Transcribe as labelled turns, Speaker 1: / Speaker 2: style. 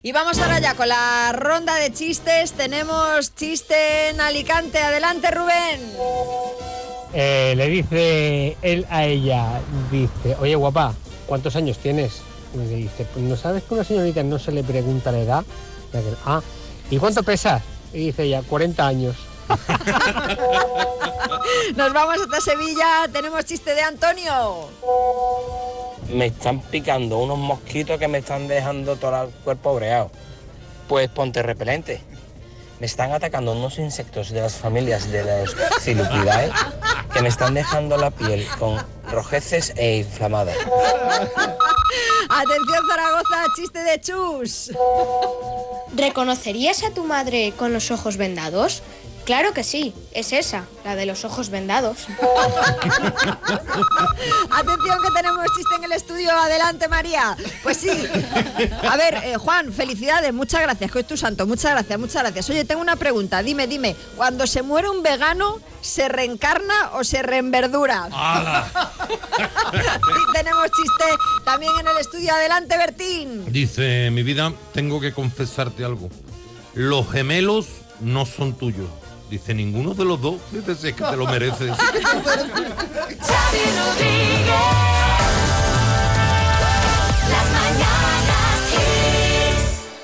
Speaker 1: Y vamos ahora ya con la ronda de chistes. Tenemos chiste en Alicante. Adelante, Rubén.
Speaker 2: Le dice él a ella, dice, oye guapa, ¿cuántos años tienes? Y le dice, pues no sabes que a una señorita no se le pregunta la edad. ¿Y cuánto pesas? Y dice ella, 40 años.
Speaker 1: Nos vamos hasta Sevilla. Tenemos chiste de Antonio.
Speaker 3: Me están picando unos mosquitos que me están dejando todo el cuerpo breado. Pues ponte repelente. Me están atacando unos insectos de las familias de los Cilupidae que me están dejando la piel con rojeces e inflamada.
Speaker 1: Atención, Zaragoza, chiste de Chus.
Speaker 4: ¿Reconocerías a tu madre con los ojos vendados? Claro que sí, es esa, la de los ojos vendados.
Speaker 1: Atención que tenemos chiste en el estudio. Adelante, María. Pues sí. A ver, Juan, felicidades, muchas gracias, que hoy es tu santo. Muchas gracias. Oye, tengo una pregunta. Dime, cuando se muere un vegano, ¿se reencarna o se reenverdura? Y tenemos chiste también en el estudio. Adelante, Bertín.
Speaker 5: Dice, mi vida, tengo que confesarte algo. Los gemelos no son tuyos. Dice, ninguno de los dos. Dice, si es que te lo mereces.
Speaker 6: Xavi Rodríguez.